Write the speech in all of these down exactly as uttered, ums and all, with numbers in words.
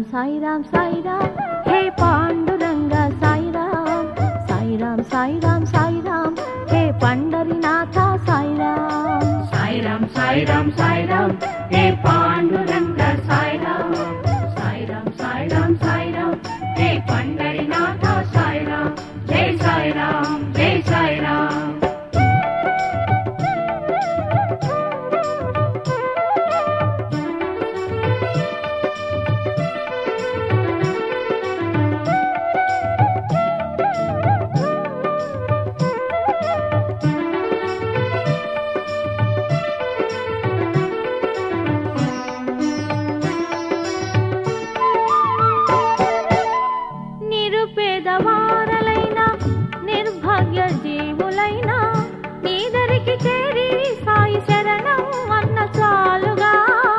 సాయిరాం సాయిరాం హే పాండురంగ సాయిరాం సాయిరాం సాయిరాం సాయిరాం హే పండరినాథ సాయిరాం సాయిరాం సాయిరాం సాయిరాం హే పాండురంగ సాయిరాం సాయిరాం సాయిరాం సాయిరాం హే పండరినాథ సాయిరాం జై సాయిరాం జై సాయిరాం నిరుపేదవారలైనా నిర్భాగ్య జీవులైనా నీదరికి చేరి సాయి శరణం అన్న చాలుగా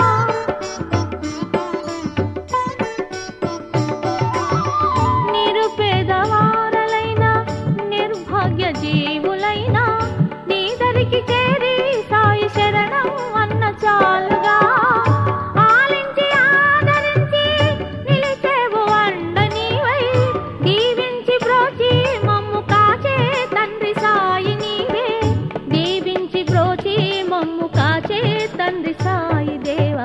నిరుపేదవారలైనా నిర్భాగ్య జీవులైనా నీదరికి చేరి సాయి శరణం అన్న చాలుగా ఆలించి ఆదరించి నిలిచేవు అండ నీవై దీవించి బ్రోచి మమ్ము కాచే తండ్రి సాయి నీవే దీవించి బ్రోచి మమ్ము కాచే తండ్రి సాయి దేవా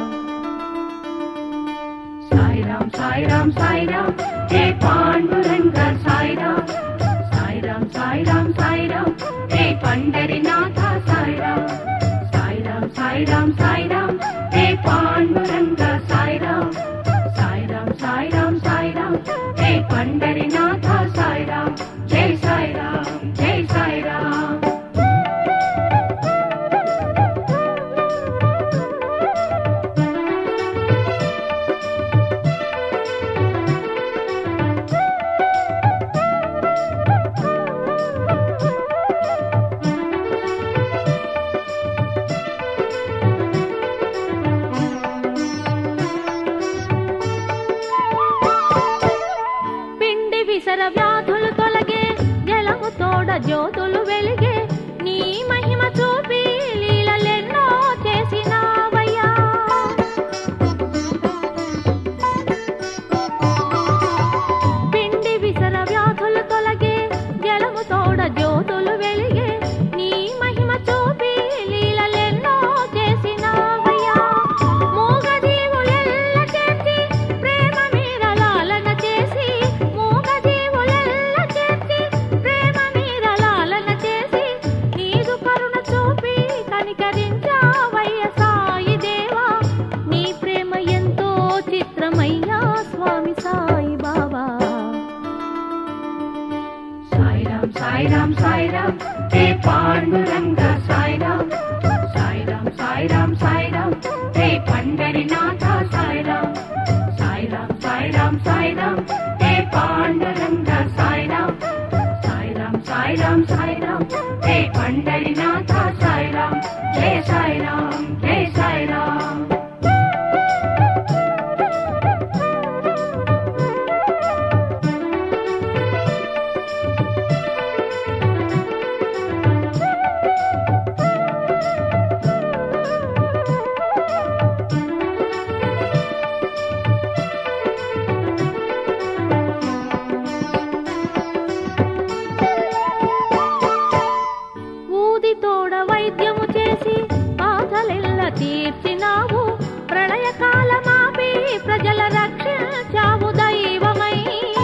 సాయిరాం సాయిరాం సాయిరాం హే పాండురంగ సాయిరాం సాయిరాం సాయిరాం సాయిరాం హే పండరినాథ సాయిరాం సాయిరాం సాయిరాం సాయిరాం హే పాండురంగ సాయిరాం సాయిరాం సాయిరాం సాయిరాం హే పండరినాథ సాయిరాం జై సాయిరాం జై సాయిరాం పిండి విసర వ్యాధులు తొలగే జలము తోడ జ్యోతులు వెలిగే నీ మహిమ చూపి లీలలెన్నో చేసినావయ్యా పిండి విసర వ్యాధులు తొలగే జలము తోడ జ్యోతులు వెలిగే నీ మహిమ చూపి లీలలెన్నో చేసినావయ్యా మూగ జీవులెల్ల చేర్చి ప్రేమ మీద లాలన చేసి మూగ జీవులెల్ల చేర్చి ప్రేమ మీద లాలన చేసి నీదు కరుణ చూపి కనికరించావయ్య సాయి దేవా నీ ప్రేమ ఎంతో చిత్రమయ్యా స్వామి సాయి బాబా సాయిరాం సాయిరాం సాయిరాం హే పాండురంగ సాయిరాం సాయిరాం సాయిరాం సాయిరాం హే పండరినాథ సాయిరాం సాయిరాం సాయిరాం సాయిరాం హే పాండురంగ సాయిరాం సాయిరాం సాయిరాం సాయిరాం హే పండరినాథ సాయిరాం జై సాయిరాం జై సాయిరాం ఊది తోడ వైద్యము చేసి బాధలెల్ల తీర్చినావు ప్రళయకాలమాపి ప్రజల రక్షించావు దైవమై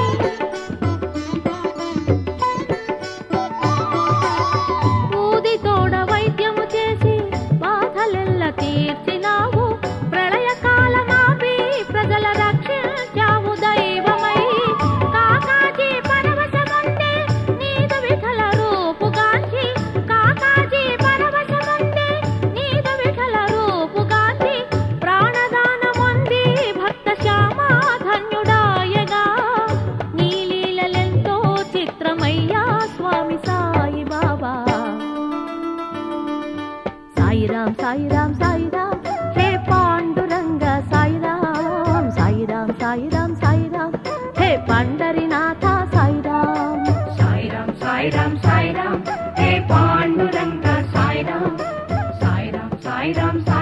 ఊది తోడ వైద్యము చేసి బాధలెల్ల తీర్చినావు ప్రళయకాలమాపి ప్రజల రక్షించావు దైవమై కాకాజీ పరవశముందే నీదు విఠల రూపుగాంచి కాకాజీ పరవశముందే నీదు విఠల రూపుగాంచి ప్రాణదానముంది భక్త శ్యామా ధన్యుడాయగా నీ లీలలెంతో చిత్రమయ్యా స్వామి సాయి బాబా సాయిరాం సాయిరాం సాయిరాం హే పాండురంగ సాయిరాం సాయిరాం సాయిరాం సాయిరాం హే పండరినాథ సాయిరాం సాయిరాం సాయిరాం సాయిరాం హే పాండురంగ సాయిరాం సాయిరాం సాయిరాం సాయిరాం